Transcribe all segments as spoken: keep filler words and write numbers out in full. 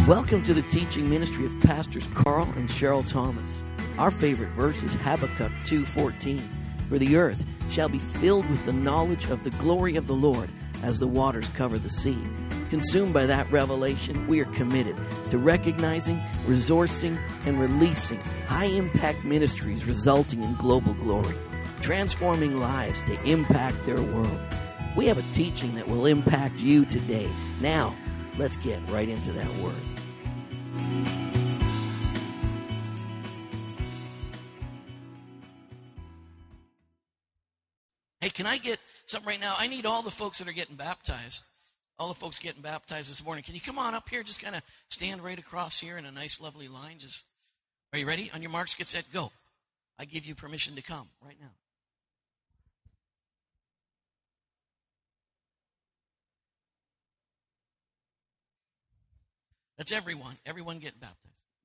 Welcome to the teaching ministry of Pastors Carl and Cheryl Thomas. Our favorite verse is Habakkuk two fourteen. For the earth shall be filled with the knowledge of the glory of the Lord as the waters cover the sea. Consumed by that revelation, we are committed to recognizing, resourcing, and releasing high-impact ministries resulting in global glory, transforming lives to impact their world. We have a teaching that will impact you today. Now, let's get right into that word. Hey, can I get something right now? I need all the folks that are getting baptized, all the folks getting baptized this morning. Can you come on up here? Just kind of stand right across here in a nice, lovely line. Just, are you ready? On your marks, get set, go. I give you permission to come right now. That's everyone. Everyone getting baptized.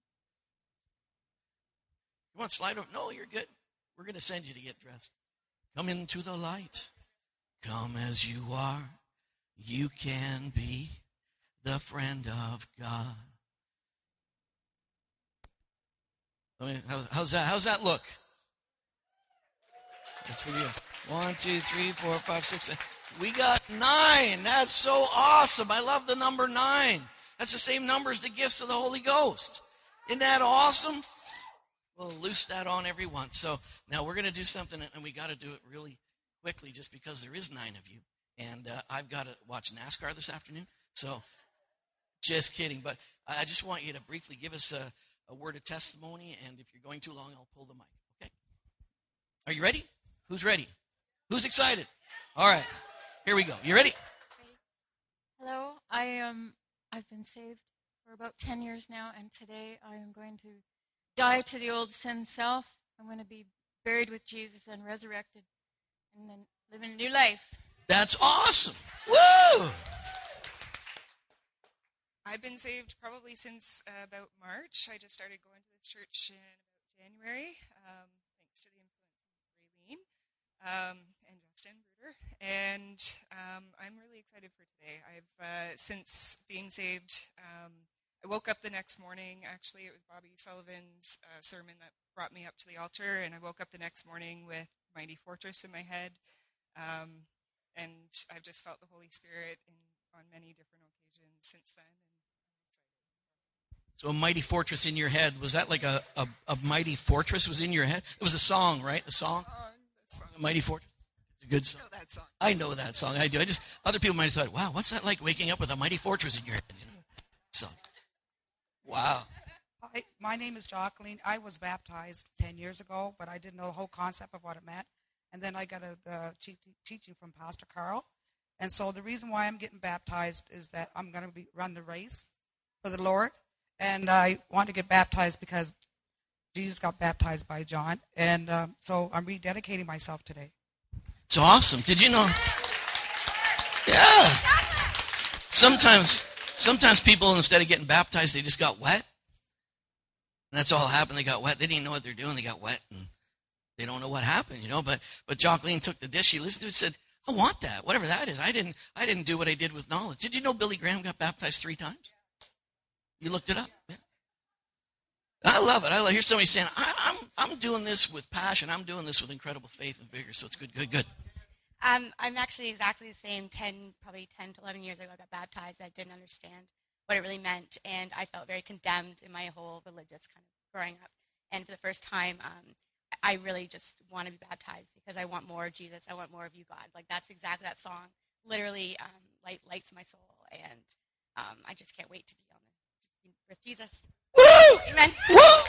You want to slide over? No, you're good. We're going to send you to get dressed. Come into the light. Come as you are. You can be the friend of God. I mean, how, how's that? How's that look? That's for you. One, two, three, four, five, six, seven. We got nine. That's so awesome. I love the number nine. That's the same number as the gifts of the Holy Ghost. Isn't that awesome? We'll loose that on everyone. So now we're going to do something, and we got to do it really quickly just because there is nine of you. And uh, I've got to watch NASCAR this afternoon. So just kidding. But I just want you to briefly give us a, a word of testimony. And if you're going too long, I'll pull the mic. Okay? Are you ready? Who's ready? Who's excited? All right. Here we go. You ready? Hello. I um. I've been saved for about ten years now, and today I am going to die to the old sin self. I'm going to be buried with Jesus and resurrected and then live a new life. That's awesome. Woo! I've been saved probably since uh, about March. I just started going to this church in about January, um, thanks to the influence of Raylene um, and Justin Bruder. And um, I'm really excited for today. I've uh, since being saved, um, I woke up the next morning. Actually, it was Bobby Sullivan's uh, sermon that brought me up to the altar, and I woke up the next morning with Mighty Fortress in my head. Um, and I've just felt the Holy Spirit in, on many different occasions since then. So a mighty fortress in your head, was that like a, a, a mighty fortress was in your head? It was a song, right? A song? Uh, song. A mighty fortress? It's a good song. I know that song. I know that song. I do. I just, other people might have thought, wow, what's that like waking up with a mighty fortress in your head? You know? So, wow. Hi, my name is Jacqueline. I was baptized ten years ago, but I didn't know the whole concept of what it meant. And then I got a uh, te- teaching from Pastor Carl. And so the reason why I'm getting baptized is that I'm going to be run the race for the Lord. And I want to get baptized because Jesus got baptized by John. And um, so I'm rededicating myself today. It's awesome. Did you know? Yeah. Sometimes, sometimes people, instead of getting baptized, they just got wet. And that's all happened. They got wet. They didn't know what they're doing. They got wet. And they don't know what happened, you know. But but Jacqueline took the dish. She listened to it and said, I want that, whatever that is. I didn't I didn't do what I did with knowledge. Did you know Billy Graham got baptized three times? You looked it up? Yeah. I love it. I love Here's somebody saying, I, I'm I'm doing this with passion. I'm doing this with incredible faith and vigor. So it's good, good, good. Um, I'm actually exactly the same. ten, probably ten to eleven years ago, I got baptized. I didn't understand what it really meant, and I felt very condemned in my whole religious kind of growing up. And for the first time, um, I really just want to be baptized because I want more of Jesus. I want more of you, God. Like, that's exactly that song. Literally um, light, lights my soul, and um, I just can't wait to be on the just with Jesus. Woo! Amen. Woo!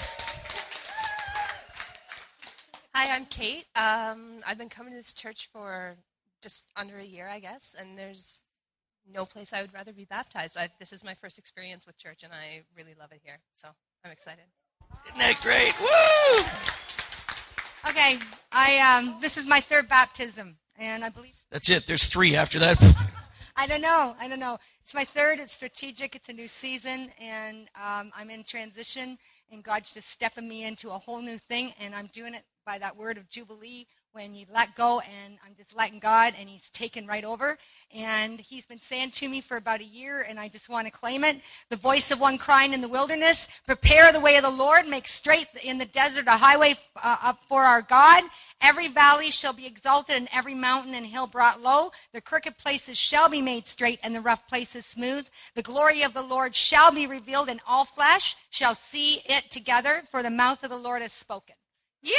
Hi, I'm Kate. Um, I've been coming to this church for just under a year, I guess, and there's no place I would rather be baptized. I, this is my first experience with church, and I really love it here, so I'm excited. Isn't that great? Woo! Okay, I um, this is my third baptism, and I believe... That's it. There's three after that. I don't know. I don't know. It's my third. It's strategic. It's a new season, and um, I'm in transition, and God's just stepping me into a whole new thing, and I'm doing it by that word of Jubilee, when you let go, and I'm just letting God, and he's taken right over. And he's been saying to me for about a year, and I just want to claim it. The voice of one crying in the wilderness, prepare the way of the Lord, make straight in the desert a highway uh, up for our God. Every valley shall be exalted, and every mountain and hill brought low. The crooked places shall be made straight, and the rough places smooth. The glory of the Lord shall be revealed, and all flesh shall see it together, for the mouth of the Lord has spoken. You!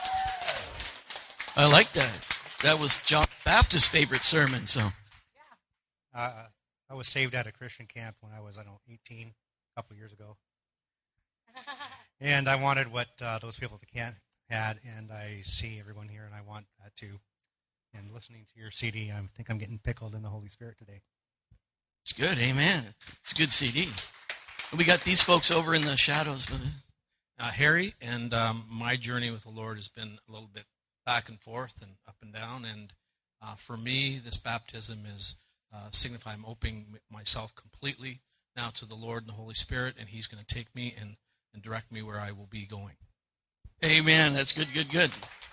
I like that. That was John Baptist's favorite sermon, so. Uh, I was saved at a Christian camp when I was, I don't know, eighteen, a couple years ago. And I wanted what uh, those people at the camp had, and I see everyone here, and I want that too. And listening to your C D, I think I'm getting pickled in the Holy Spirit today. It's good, amen. It's a good C D. We got these folks over in the shadows. Uh, Harry, and um, my journey with the Lord has been a little bit back and forth and up and down, and uh, for me, this baptism is uh, signify I'm opening myself completely now to the Lord and the Holy Spirit, and he's going to take me and, and direct me where I will be going. Amen. That's good, good, good.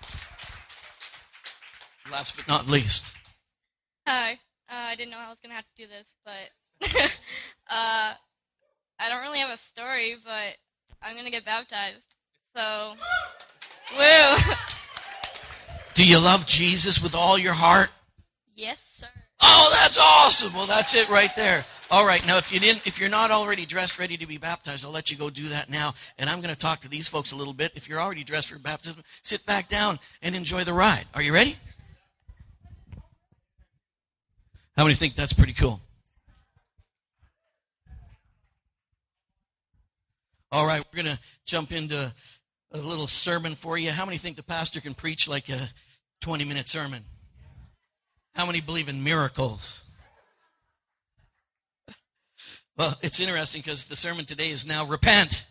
Last but not least. Hi. Uh, I didn't know I was going to have to do this, but uh, I don't really have a story, but I'm going to get baptized. So, woo. Do you love Jesus with all your heart? Yes, sir. Oh, that's awesome. Well, that's it right there. All right, now if you didn't, if you're not already dressed, ready to be baptized, I'll let you go do that now. And I'm going to talk to these folks a little bit. If you're already dressed for baptism, sit back down and enjoy the ride. Are you ready? How many think that's pretty cool? All right, we're going to jump into a little sermon for you. How many think the pastor can preach like a twenty-minute sermon? How many believe in miracles? Well, it's interesting because the sermon today is now repent.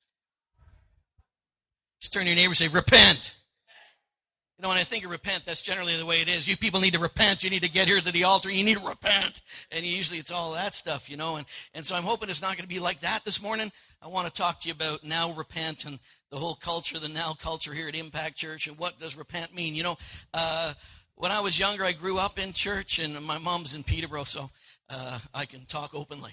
Just turn to your neighbor and say, repent. You know, when I think of repent, that's generally the way it is. You people need to repent. You need to get here to the altar. You need to repent. And usually it's all that stuff, you know. And, and so I'm hoping it's not going to be like that this morning. I want to talk to you about now repent and the whole culture, the now culture here at Impact Church, and what does repent mean. You know, uh, when I was younger, I grew up in church, and my mom's in Peterborough, so uh, I can talk openly.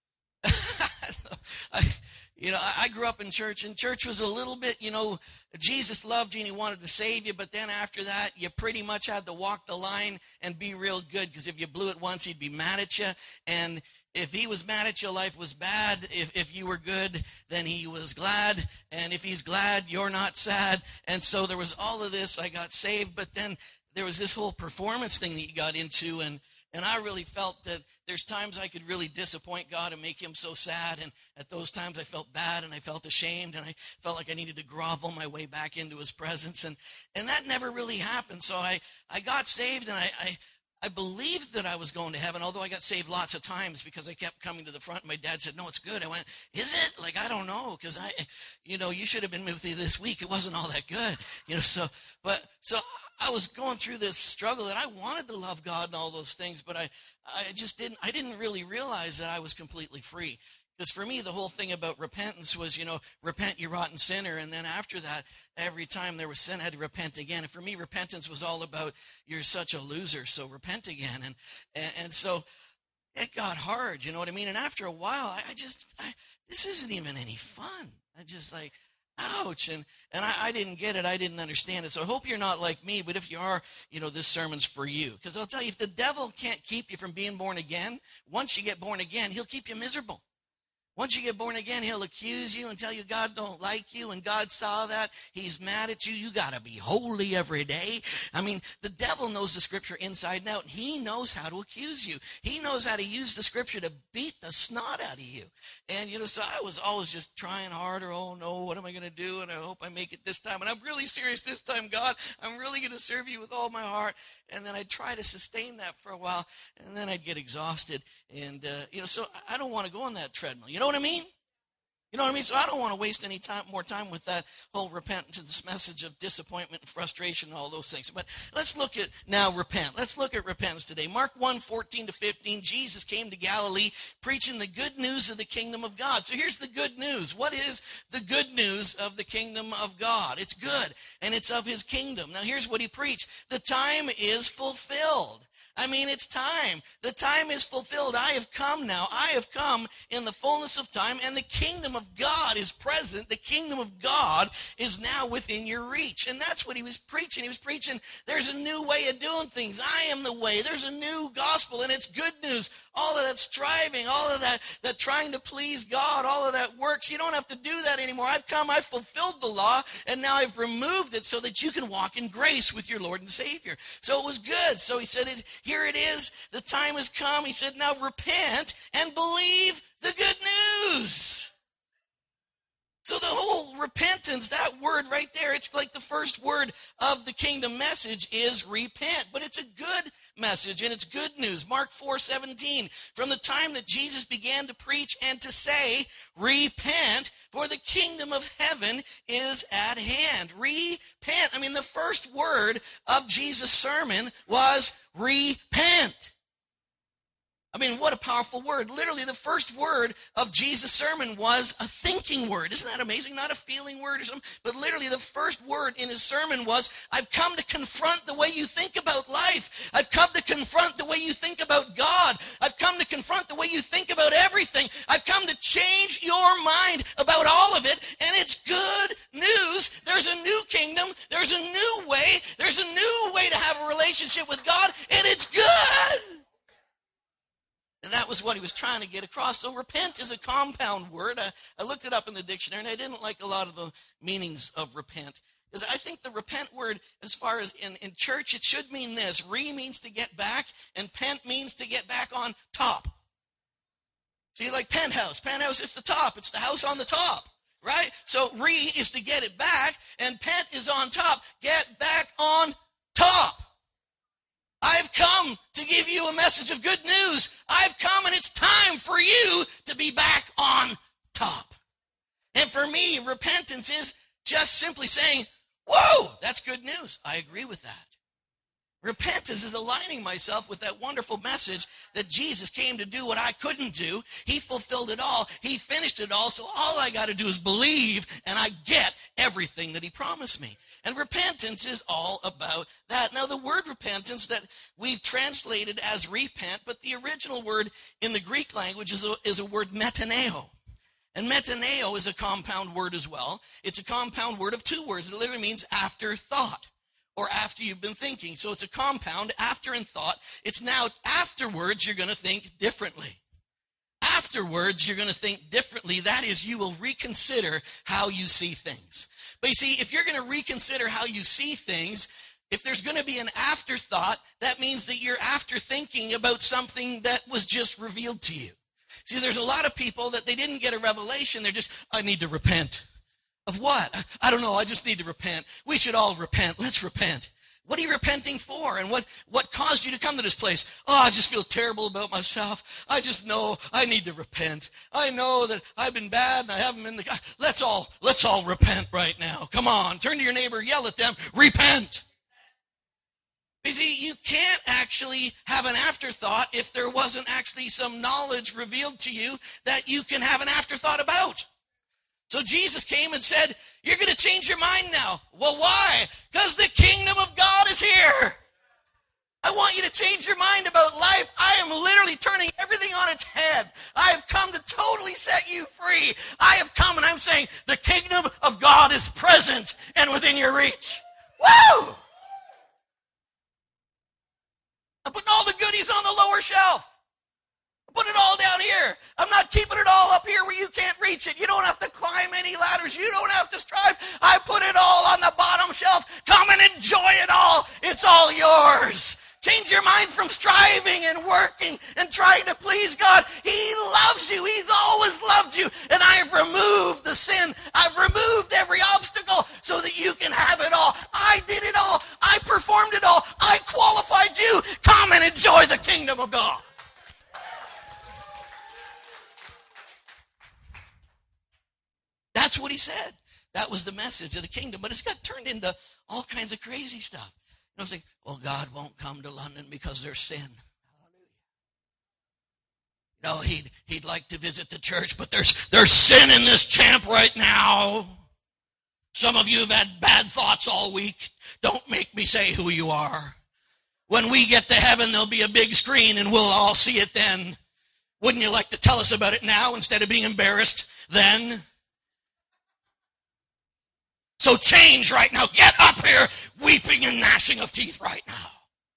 I, you know, I grew up in church, and church was a little bit, you know, Jesus loved you and he wanted to save you, but then after that, you pretty much had to walk the line and be real good, because if you blew it once, he'd be mad at you, and if he was mad at you, life was bad. If if you were good, then he was glad, and if he's glad, you're not sad, and so there was all of this. I got saved, but then there was this whole performance thing that you got into, and And I really felt that there's times I could really disappoint God and make him so sad. And at those times I felt bad and I felt ashamed and I felt like I needed to grovel my way back into his presence. And, and that never really happened. So I, I got saved, and I, I, I believed that I was going to heaven, although I got saved lots of times because I kept coming to the front. My dad said, no, it's good. I went, is it? Like, I don't know, because I, you know, you should have been with me this week. It wasn't all that good, you know, so, but, so I was going through this struggle, and I wanted to love God and all those things, but I, I just didn't, I didn't really realize that I was completely free. Because for me, the whole thing about repentance was, you know, repent, you rotten sinner. And then after that, every time there was sin, I had to repent again. And for me, repentance was all about, you're such a loser, so repent again. And and, and so it got hard, you know what I mean? And after a while, I, I just, I, this isn't even any fun. I just like, ouch. And, and I, I didn't get it. I didn't understand it. So I hope you're not like me, but if you are, you know, this sermon's for you. Because I'll tell you, if the devil can't keep you from being born again, once you get born again, he'll keep you miserable. Once you get born again, he'll accuse you and tell you God don't like you, and God saw that. He's mad at you. You got to be holy every day. I mean, the devil knows the scripture inside and out, and he knows how to accuse you. He knows how to use the scripture to beat the snot out of you. And, you know, so I was always just trying harder. Oh, no, what am I going to do? And I hope I make it this time. And I'm really serious this time, God. I'm really going to serve you with all my heart. And then I'd try to sustain that for a while, and then I'd get exhausted. And, uh, you know, so I don't want to go on that treadmill. You know what I mean? You know what I mean? So I don't want to waste any time, more time with that whole repentance, this message of disappointment and frustration and all those things. But let's look at now repent. Let's look at repentance today. Mark one, fourteen to fifteen, Jesus came to Galilee preaching the good news of the kingdom of God. So here's the good news. What is the good news of the kingdom of God? It's good, and it's of his kingdom. Now here's what he preached. The time is fulfilled. I mean, it's time. The time is fulfilled. I have come now. I have come in the fullness of time, and the kingdom of God is present. The kingdom of God is now within your reach. And that's what he was preaching. He was preaching, there's a new way of doing things. I am the way. There's a new gospel, and it's good news. All of that striving, all of that, that trying to please God, all of that works. You don't have to do that anymore. I've come, I've fulfilled the law, and now I've removed it so that you can walk in grace with your Lord and Savior. So it was good. So he said, here it is. The time has come. He said, now repent and believe the good news. So the whole repentance, that word right there, it's like the first word of the kingdom message is repent. But it's a good message, and it's good news. Mark four seventeen, from the time that Jesus began to preach and to say, repent, for the kingdom of heaven is at hand. Repent. I mean, the first word of Jesus' sermon was repent. I mean, what a powerful word. Literally, the first word of Jesus' sermon was a thinking word. Isn't that amazing? Not a feeling word or something, but literally the first word in his sermon was, I've come to confront the way you think about life. I've come to confront the way you think about God. I've come to confront the way you think about everything. I've come to change your mind about all of it, and it's good news. There's a new kingdom. There's a new way. There's a new way to have a relationship with God, and it's good. And that was what he was trying to get across. So repent is a compound word. I, I looked it up in the dictionary, and I didn't like a lot of the meanings of repent. Because I think the repent word, as far as in, in church, it should mean this. Re means to get back, and pent means to get back on top. See, like penthouse. Penthouse is the top. It's the house on the top, right? So re is to get it back, and pent is on top. Get back on top. I've come to give you a message of good news. I've come, and it's time for you to be back on top. And for me, repentance is just simply saying, whoa, that's good news. I agree with that. Repentance is aligning myself with that wonderful message that Jesus came to do what I couldn't do. He fulfilled it all. He finished it all. So all I got to do is believe, and I get everything that he promised me. And repentance is all about that. Now, the word repentance that we've translated as repent, but the original word in the Greek language is a, is a word metaneo. And metaneo is a compound word as well. It's a compound word of two words. It literally means after thought, or after you've been thinking. So it's a compound, after and thought. It's now afterwards you're going to think differently. Afterwards, you're going to think differently. That is, you will reconsider how you see things. But you see, if you're going to reconsider how you see things, if there's going to be an afterthought, that means that you're after thinking about something that was just revealed to you. See, there's a lot of people that they didn't get a revelation. They're just, I need to repent. Of what? I don't know. I just need to repent. We should all repent. Let's repent. What are you repenting for? And what, what caused you to come to this place? Oh, I just feel terrible about myself. I just know I need to repent. I know that I've been bad and I haven't been the... Let's all, let's all repent right now. Come on. Turn to your neighbor. Yell at them. Repent. You see, you can't actually have an afterthought if there wasn't actually some knowledge revealed to you that you can have an afterthought about. So Jesus came and said, you're going to change your mind now. Well, why? Because the kingdom of God is here. I want you to change your mind about life. I am literally turning everything on its head. I have come to totally set you free. I have come and I'm saying the kingdom of God is present and within your reach. Woo! I'm putting all the goodies on the lower shelf. Put it all down here. I'm not keeping it all up here where you can't reach it. You don't have to climb any ladders. You don't have to strive. I put it all on the bottom shelf. Come and enjoy it all. It's all yours. Change your mind from striving and working and trying to please God. He loves you. He's always loved you. And I have removed the sin. I've removed every obstacle so that you can have it all. I did it all. I performed it all. I qualified you. Come and enjoy the kingdom of God. That's what he said. That was the message of the kingdom. But it's got turned into all kinds of crazy stuff. You know, it's like, well, God won't come to London because there's sin. You know, he'd, he'd like to visit the church, but there's, there's sin in this camp right now. Some of you have had bad thoughts all week. Don't make me say who you are. When we get to heaven, there'll be a big screen and we'll all see it then. Wouldn't you like to tell us about it now instead of being embarrassed then? So change right now. Get up here, weeping and gnashing of teeth right now.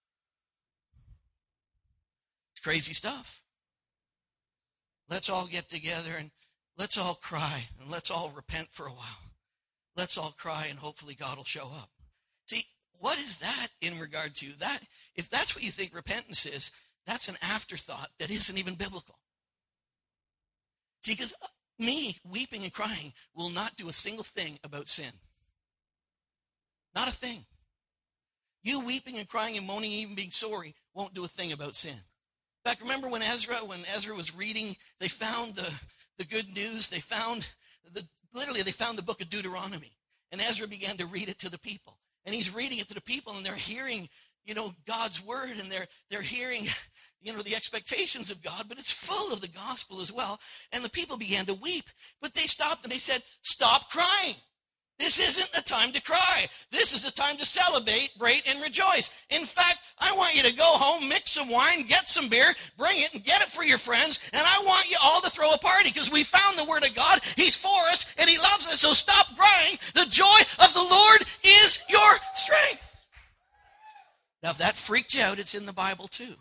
It's crazy stuff. Let's all get together and let's all cry and let's all repent for a while. Let's all cry and hopefully God will show up. See, what is that in regard to that? If that's what you think repentance is, that's an afterthought that isn't even biblical. See, because me weeping and crying will not do a single thing about sin. Not a thing. You weeping and crying and moaning, even being sorry, won't do a thing about sin. In fact, remember when Ezra, when Ezra was reading, they found the, the good news. They found, the, literally, they found the book of Deuteronomy. And Ezra began to read it to the people. And he's reading it to the people, and they're hearing, you know, God's word, and they're they're hearing, you know, the expectations of God, but it's full of the gospel as well. And the people began to weep. But they stopped and they said, stop crying. This isn't a time to cry. This is a time to celebrate, break, and rejoice. In fact, I want you to go home, mix some wine, get some beer, bring it, and get it for your friends. And I want you all to throw a party because we found the word of God. He's for us, and he loves us. So stop crying. The joy of the Lord is your strength. Now, if that freaked you out, it's in the Bible too.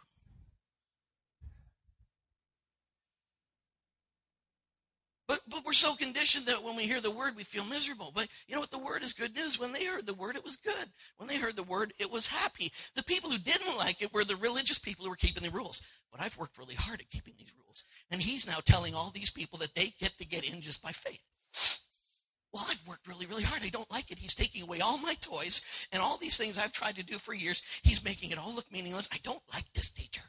But, but we're so conditioned that when we hear the word, we feel miserable. But you know what? The word is good news. When they heard the word, it was good. When they heard the word, it was happy. The people who didn't like it were the religious people who were keeping the rules. But I've worked really hard at keeping these rules. And he's now telling all these people that they get to get in just by faith. Well, I've worked really, really hard. I don't like it. He's taking away all my toys and all these things I've tried to do for years. He's making it all look meaningless. I don't like this teacher.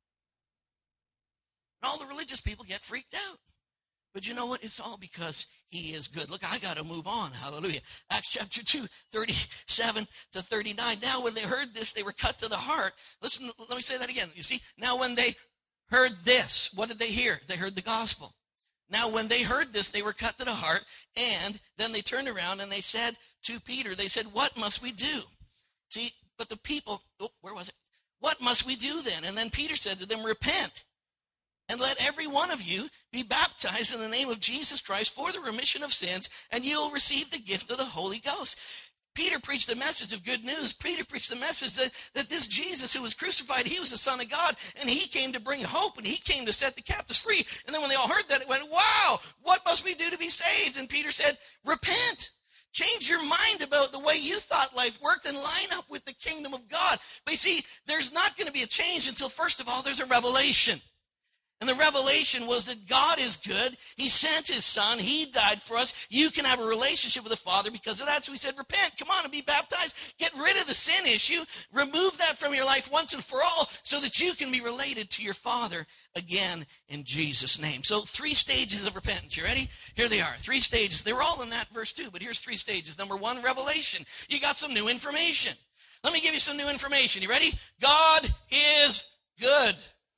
And all the religious people get freaked out. But you know what? It's all because he is good. Look, I got to move on. Hallelujah. Acts chapter two, thirty-seven to thirty-nine. Now when they heard this, they were cut to the heart. Listen, let me say that again. You see, now when they heard this, what did they hear? They heard the gospel. Now when they heard this, they were cut to the heart. And then they turned around and they said to Peter, they said, what must we do? See, but the people, oh, where was it? What must we do then? And then Peter said to them, repent. And let every one of you be baptized in the name of Jesus Christ for the remission of sins, and you'll receive the gift of the Holy Ghost. Peter preached the message of good news. Peter preached the message that, that this Jesus who was crucified, he was the Son of God, and he came to bring hope, and he came to set the captives free. And then when they all heard that, it went, wow, what must we do to be saved? And Peter said, repent. Change your mind about the way you thought life worked and line up with the kingdom of God. But you see, there's not going to be a change until, first of all, there's a revelation. And the revelation was that God is good. He sent his son. He died for us. You can have a relationship with the Father because of that. So he said, repent, come on and be baptized. Get rid of the sin issue. Remove that from your life once and for all so that you can be related to your Father again in Jesus' name. So three stages of repentance. You ready? Here they are. Three stages. They were all in that verse too, but here's three stages. Number one, revelation. You got some new information. Let me give you some new information. You ready? God is good.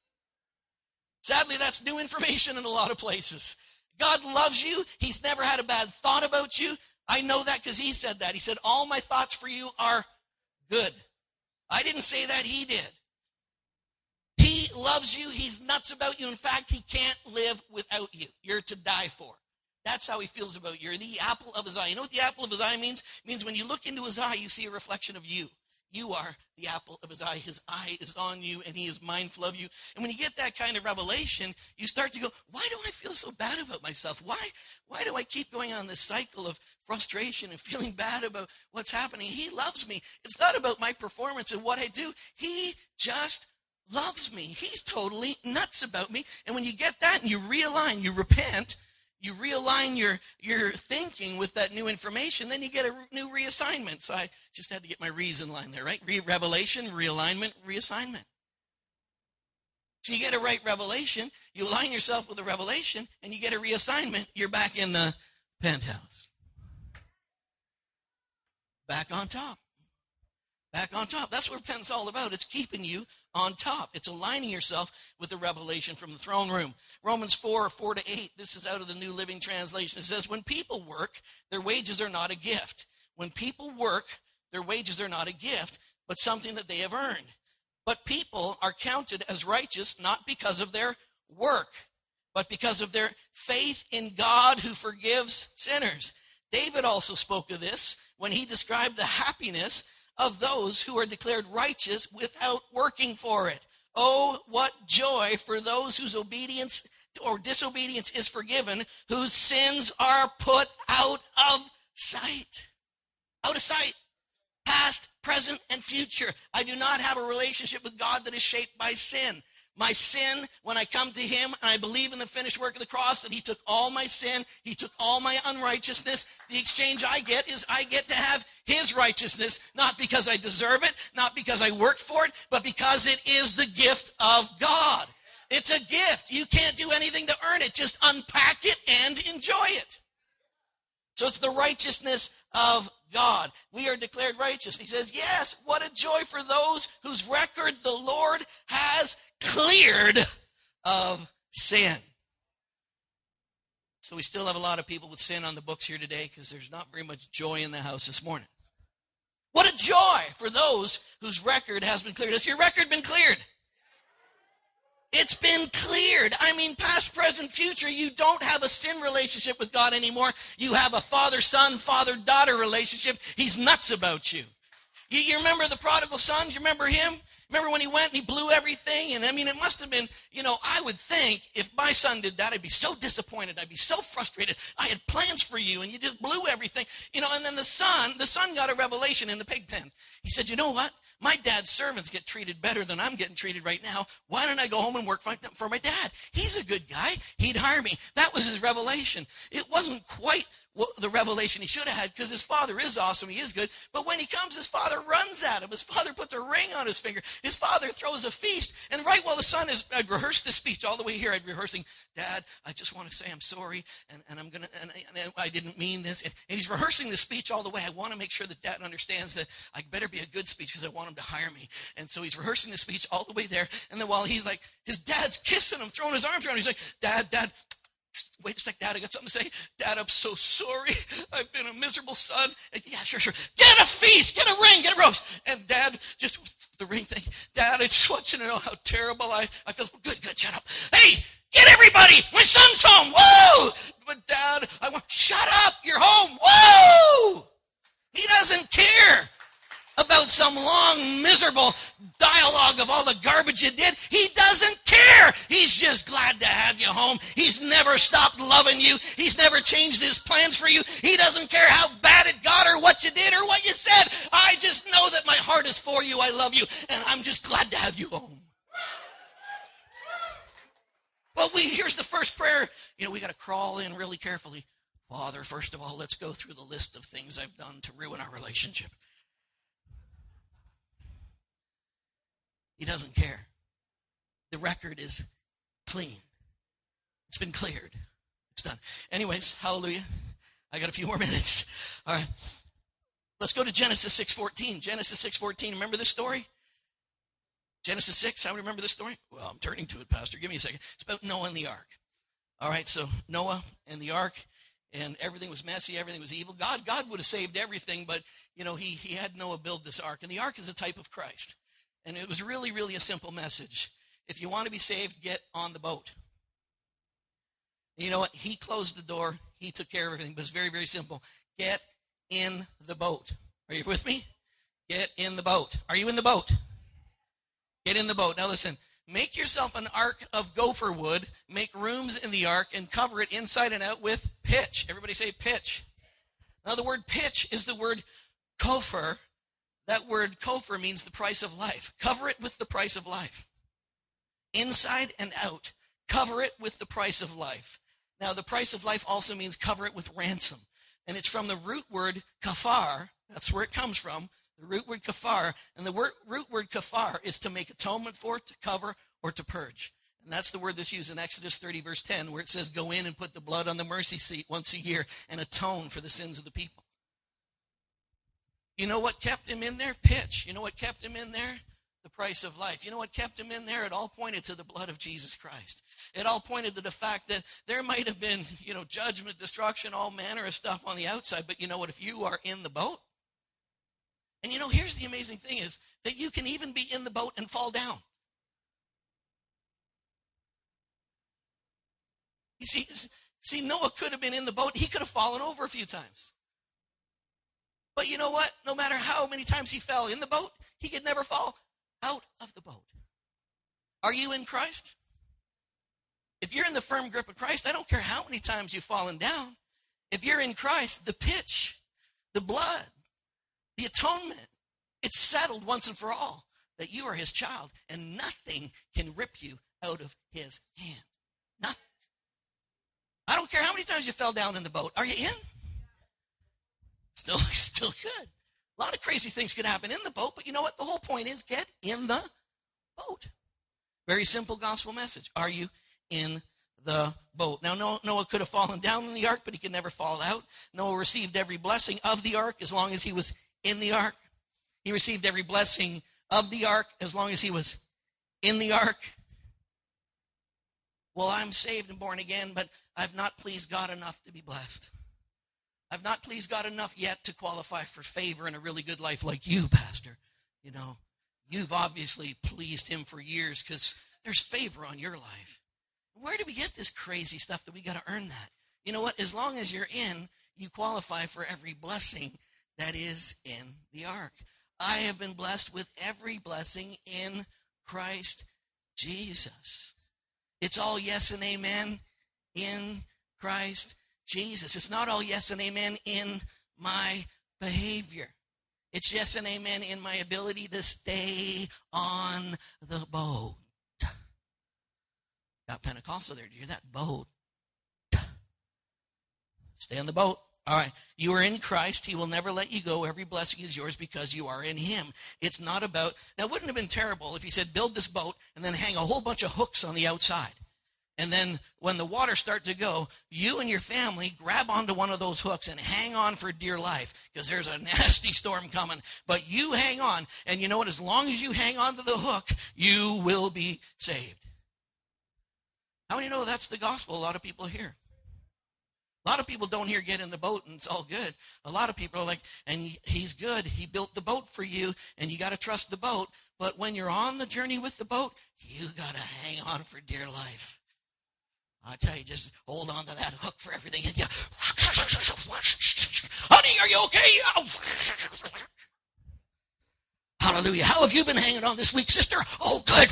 Sadly, that's new information in a lot of places. God loves you. He's never had a bad thought about you. I know that because he said that. He said, all my thoughts for you are good. I didn't say that. He did. He loves you. He's nuts about you. In fact, he can't live without you. You're to die for. That's how he feels about you. You're the apple of his eye. You know what the apple of his eye means? It means when you look into his eye, you see a reflection of you. You are the apple of his eye. His eye is on you, and he is mindful of you. And when you get that kind of revelation, you start to go, why do I feel so bad about myself? Why, why do I keep going on this cycle of frustration and feeling bad about what's happening? He loves me. It's not about my performance and what I do. He just loves me. He's totally nuts about me. And when you get that and you realign, you repent, you realign your, your thinking with that new information, then you get a new reassignment. So I just had to get my reason line there, right? Re- revelation, realignment, reassignment. So you get a right revelation, you align yourself with the revelation, and you get a reassignment, you're back in the penthouse. back on top. Back on top. That's what repentance is all about. It's keeping you on top. It's aligning yourself with the revelation from the throne room. Romans four, four to eight, this is out of the New Living Translation. It says, when people work, their wages are not a gift. When people work, their wages are not a gift, but something that they have earned. But people are counted as righteous not because of their work, but because of their faith in God who forgives sinners. David also spoke of this when he described the happiness of those who are declared righteous without working for it. Oh, what joy for those whose obedience or disobedience is forgiven, whose sins are put out of sight. Out of sight. Past, present, and future. I do not have a relationship with God that is shaped by sin. My sin, when I come to him and I believe in the finished work of the cross, that he took all my sin, he took all my unrighteousness, the exchange I get is I get to have his righteousness, not because I deserve it, not because I worked for it, but because it is the gift of God. It's a gift. You can't do anything to earn it. Just unpack it and enjoy it. So it's the righteousness of God. We are declared righteous. He says, yes, what a joy for those whose record the Lord has cleared of sin. So we still have a lot of people with sin on the books here today because there's not very much joy in the house this morning. What a joy for those whose record has been cleared. Has your record been cleared? It's been cleared. I mean, past, present, future, you don't have a sin relationship with God anymore. You have a father-son, father-daughter relationship. He's nuts about you. You, you remember the prodigal son? You remember him? Remember when he went and he blew everything? And I mean, it must have been, you know, I would think if my son did that, I'd be so disappointed. I'd be so frustrated. I had plans for you and you just blew everything. You know, and then the son, the son got a revelation in the pig pen. He said, you know what? My dad's servants get treated better than I'm getting treated right now. Why don't I go home and work for my dad? He's a good guy. He'd hire me. That was his revelation. It wasn't quite the revelation he should have had because his father is awesome. He is good. But when he comes, his father runs at him. His father puts a ring on his finger. His father throws a feast. And right while the son is, I'd rehearsed this speech all the way here. I'd rehearsing, Dad, I just want to say I'm sorry. And, and I'm going to, and, and I didn't mean this. And, and he's rehearsing the speech all the way. I want to make sure that Dad understands that I better be a good speech because I want him to hire me. And so he's rehearsing the speech all the way there. And then while he's like, his dad's kissing him, throwing his arms around him, he's like, Dad, Dad, wait a sec, Dad, I got something to say. Dad, I'm so sorry. I've been a miserable son. And, yeah, sure, sure. Get a feast, get a ring, get a roast. And Dad, just the ring thing. Dad, I just want you to know how terrible I, I feel. Good, good, shut up. Hey, get everybody. My son's home. Whoa! But Dad, I want, shut up. You're home. Whoa! He doesn't care about some long, miserable dialogue of all the garbage you did. He doesn't care. He's just glad to have you home. He's never stopped loving you. He's never changed his plans for you. He doesn't care how bad it got or what you did or what you said. I just know that my heart is for you. I love you, and I'm just glad to have you home. Well, we here's the first prayer. You know, we got to crawl in really carefully. Father, first of all, let's go through the list of things I've done to ruin our relationship. He doesn't care. The record is clean. It's been cleared. It's done. Anyways, hallelujah. I got a few more minutes. All right. Let's go to Genesis six fourteen. Genesis six fourteen. Remember this story? Genesis six. How do you remember this story? Well, I'm turning to it, Pastor. Give me a second. It's about Noah and the ark. All right, so Noah and the ark, and everything was messy. Everything was evil. God, God would have saved everything, but, you know, he, he had Noah build this ark. And the ark is a type of Christ. And it was really, really a simple message. If you want to be saved, get on the boat. And you know what? He closed the door. He took care of everything. But it's very, very simple. Get in the boat. Are you with me? Get in the boat. Are you in the boat? Get in the boat. Now listen. Make yourself an ark of gopher wood. Make rooms in the ark and cover it inside and out with pitch. Everybody say pitch. Now the word pitch is the word gopher. That word gopher means the price of life. Cover it with the price of life. Inside and out. Cover it with the price of life. Now, the price of life also means cover it with ransom. And it's from the root word kafar. That's where it comes from. The root word kafar. And the word, root word kafar is to make atonement for, to cover, or to purge. And that's the word that's used in Exodus thirty, verse ten, where it says, go in and put the blood on the mercy seat once a year and atone for the sins of the people. You know what kept him in there? Pitch. You know what kept him in there? The price of life. You know what kept him in there? It all pointed to the blood of Jesus Christ. It all pointed to the fact that there might have been, you know, judgment, destruction, all manner of stuff on the outside. But you know what? If you are in the boat, and you know, here's the amazing thing is that you can even be in the boat and fall down. You see, see, Noah could have been in the boat. He could have fallen over a few times. But you know what? No matter how many times he fell in the boat, he could never fall out of the boat. Are you in Christ? If you're in the firm grip of Christ, I don't care how many times you've fallen down. If you're in Christ, the pitch, the blood, the atonement, it's settled once and for all that you are his child, and nothing can rip you out of his hand. Nothing. I don't care how many times you fell down in the boat. Are you in? Still, still good. A lot of crazy things could happen in the boat, but you know what? The whole point is get in the boat. Very simple gospel message. Are you in the boat? Now, Noah could have fallen down in the ark, but he could never fall out. Noah received every blessing of the ark as long as he was in the ark. He received every blessing of the ark as long as he was in the ark. Well, I'm saved and born again, but I've not pleased God enough to be blessed. I've not pleased God enough yet to qualify for favor and a really good life like you, Pastor. You know, you've obviously pleased him for years because there's favor on your life. Where do we get this crazy stuff that we got to earn that? You know what? As long as you're in, you qualify for every blessing that is in the ark. I have been blessed with every blessing in Christ Jesus. It's all yes and amen in Christ Jesus. It's not all yes and amen in my behavior. It's yes and amen in my ability to stay on the boat. Got Pentecostal there. Do you hear that? Boat. Stay on the boat. All right. You are in Christ. He will never let you go. Every blessing is yours because you are in him. It's not about, now wouldn't it have been terrible if he said, build this boat and then hang a whole bunch of hooks on the outside. And then when the waters start to go, you and your family grab onto one of those hooks and hang on for dear life because there's a nasty storm coming. But you hang on. And you know what? As long as you hang on to the hook, you will be saved. How many know that's the gospel a lot of people hear? A lot of people don't hear get in the boat and it's all good. A lot of people are like, and he's good. He built the boat for you and you got to trust the boat. But when you're on the journey with the boat, you got to hang on for dear life. I tell you, just hold on to that hook for everything. And you, honey, are you okay? Hallelujah. How have you been hanging on this week, sister? Oh, good.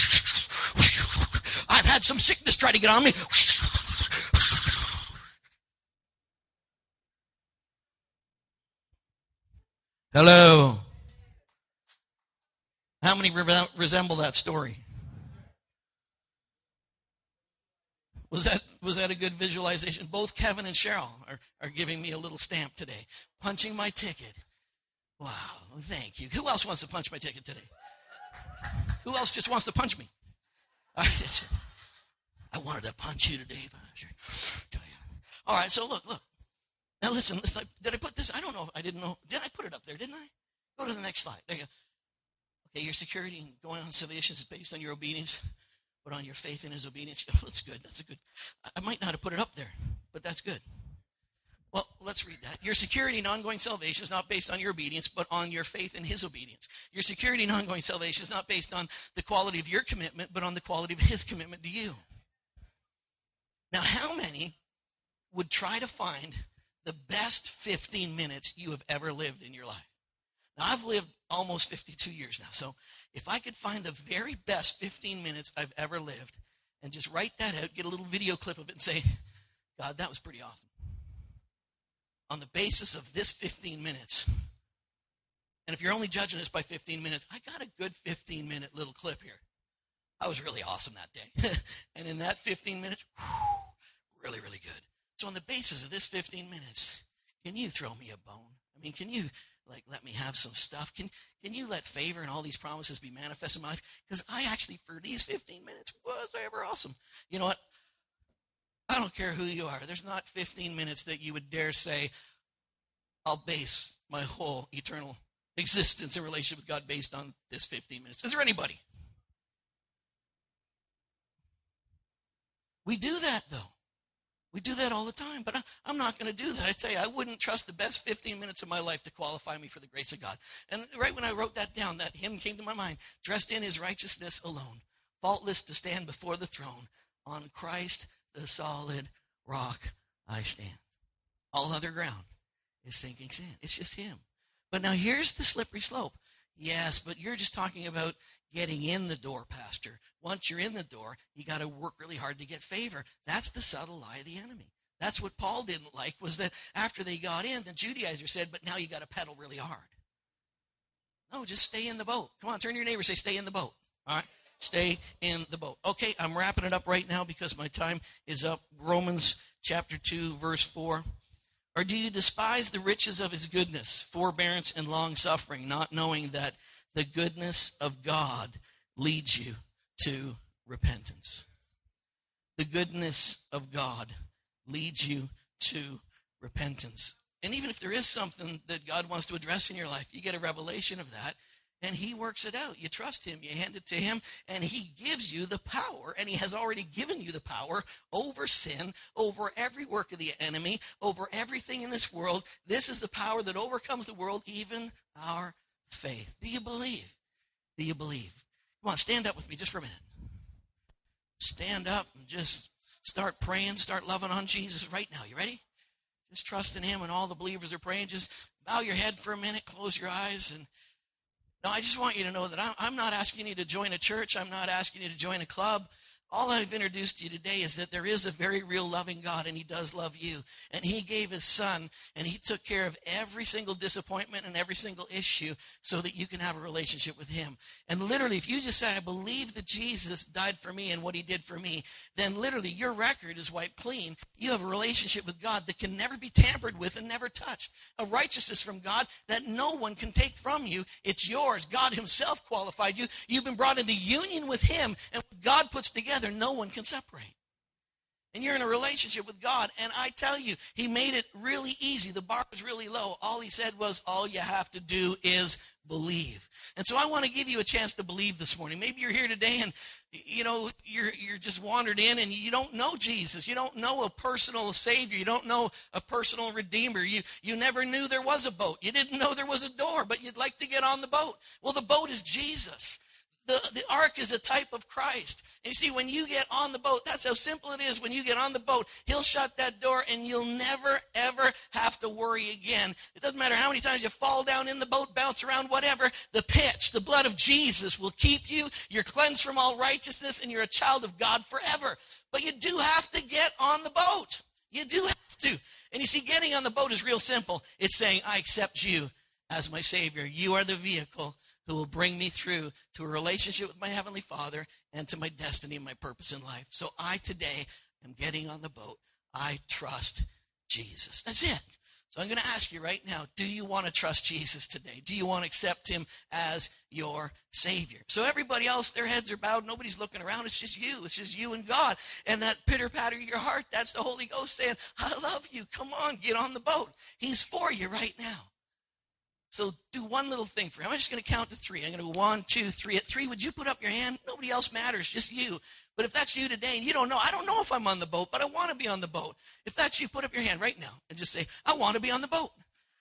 I've had some sickness try to get on me. Hello. How many re- resemble that story? Was that was that a good visualization? Both Kevin and Cheryl are, are giving me a little stamp today. Punching my ticket. Wow, thank you. Who else wants to punch my ticket today? Who else just wants to punch me? I, I wanted to punch you today, Pastor. All right, so look, look. Now listen, listen, did I put this? I don't know. I didn't know. Did I put it up there, didn't I? Go to the next slide. There you go. Okay, your security and going on salvation is based on your obedience, but on your faith in his obedience. Oh, that's good. That's a good. I might not have put it up there, but that's good. Well, let's read that. Your security and ongoing salvation is not based on your obedience, but on your faith in his obedience. Your security and ongoing salvation is not based on the quality of your commitment, but on the quality of his commitment to you. Now, how many would try to find the best fifteen minutes you have ever lived in your life? Now, I've lived almost fifty-two years now, so if I could find the very best fifteen minutes I've ever lived and just write that out, get a little video clip of it and say, God, that was pretty awesome. On the basis of this fifteen minutes, and if you're only judging this by fifteen minutes, I got a good fifteen-minute little clip here. I was really awesome that day. And in that fifteen minutes, whew, really, really good. So on the basis of this fifteen minutes, can you throw me a bone? I mean, can you, like, let me have some stuff? Can can you let favor and all these promises be manifest in my life? Because I actually, for these fifteen minutes, was ever awesome. You know what? I don't care who you are. There's not fifteen minutes that you would dare say, I'll base my whole eternal existence and relationship with God based on this fifteen minutes. Is there anybody? We do that, though. We do that all the time, but I, I'm not going to do that. I tell you, I wouldn't trust the best fifteen minutes of my life to qualify me for the grace of God. And right when I wrote that down, that hymn came to my mind, dressed in his righteousness alone, faultless to stand before the throne, on Christ the solid rock I stand. All other ground is sinking sand. It's just him. But now here's the slippery slope. Yes, but you're just talking about getting in the door, Pastor. Once you're in the door, you got to work really hard to get favor. That's the subtle lie of the enemy. That's what Paul didn't like, was that after they got in, the Judaizers said, but now you got to pedal really hard. No, just stay in the boat. Come on, turn to your neighbor and say, stay in the boat. All right? Stay in the boat. Okay, I'm wrapping it up right now because my time is up. Romans chapter two, verse four. Or do you despise the riches of his goodness, forbearance, and long-suffering, not knowing that the goodness of God leads you to repentance? The goodness of God leads you to repentance. And even if there is something that God wants to address in your life, you get a revelation of that, and he works it out. You trust him, you hand it to him, and he gives you the power, and he has already given you the power over sin, over every work of the enemy, over everything in this world. This is the power that overcomes the world, even our faith. Do you believe? Do you believe? Come on, stand up with me just for a minute. Stand up and just start praying, start loving on Jesus right now. You ready? Just trust in him, and all the believers are praying. Just bow your head for a minute, close your eyes, and now, I just want you to know that I'm not asking you to join a church. I'm not asking you to join a club. All I've introduced to you today is that there is a very real loving God, and he does love you. And he gave his son, and he took care of every single disappointment and every single issue so that you can have a relationship with him. And literally, if you just say, I believe that Jesus died for me and what he did for me, then literally your record is wiped clean. You have a relationship with God that can never be tampered with and never touched. A righteousness from God that no one can take from you. It's yours. God himself qualified you. You've been brought into union with him, and what God puts together, no one can separate. And you're in a relationship with God, and I tell you, he made it really easy. The bar was really low. All he said was, all you have to do is believe. And so I want to give you a chance to believe this morning. Maybe you're here today and you know you're you're just wandered in and you don't know Jesus. You don't know a personal Savior. You don't know a personal Redeemer. You you never knew there was a boat. You didn't know there was a door, but you'd like to get on the boat. Well, the boat is Jesus. The, the ark is a type of Christ. And you see, when you get on the boat, that's how simple it is. When you get on the boat, he'll shut that door and you'll never, ever have to worry again. It doesn't matter how many times you fall down in the boat, bounce around, whatever. The pitch, the blood of Jesus will keep you. You're cleansed from all righteousness and you're a child of God forever. But you do have to get on the boat. You do have to. And you see, getting on the boat is real simple. It's saying, I accept you as my Savior. You are the vehicle who will bring me through to a relationship with my Heavenly Father and to my destiny and my purpose in life. So I today am getting on the boat. I trust Jesus. That's it. So I'm going to ask you right now, do you want to trust Jesus today? Do you want to accept him as your Savior? So everybody else, their heads are bowed. Nobody's looking around. It's just you. It's just you and God. And that pitter-patter of your heart, that's the Holy Ghost saying, I love you. Come on, get on the boat. He's for you right now. So do one little thing for him. I'm just going to count to three. I'm going to go one, two, three. At three, would you put up your hand? Nobody else matters, just you. But if that's you today and you don't know, I don't know if I'm on the boat, but I want to be on the boat. If that's you, put up your hand right now and just say, I want to be on the boat.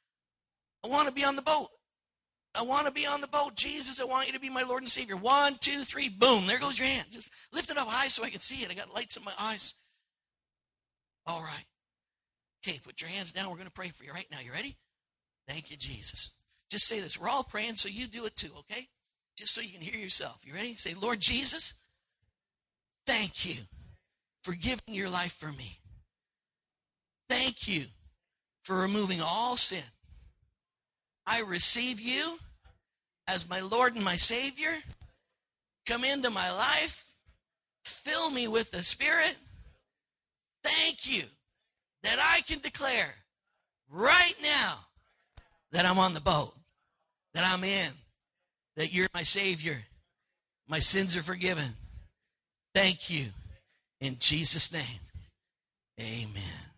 I want to be on the boat. I want to be on the boat. Jesus, I want you to be my Lord and Savior. One, two, three, boom. There goes your hand. Just lift it up high so I can see it. I got lights in my eyes. All right. Okay, put your hands down. We're going to pray for you right now. You ready? Thank you, Jesus. Just say this. We're all praying, so you do it too, okay? Just so you can hear yourself. You ready? Say, Lord Jesus, thank you for giving your life for me. Thank you for removing all sin. I receive you as my Lord and my Savior. Come into my life. Fill me with the Spirit. Thank you that I can declare right now that I'm on the boat, that I'm in, that you're my Savior. My sins are forgiven. Thank you. In Jesus' name, amen.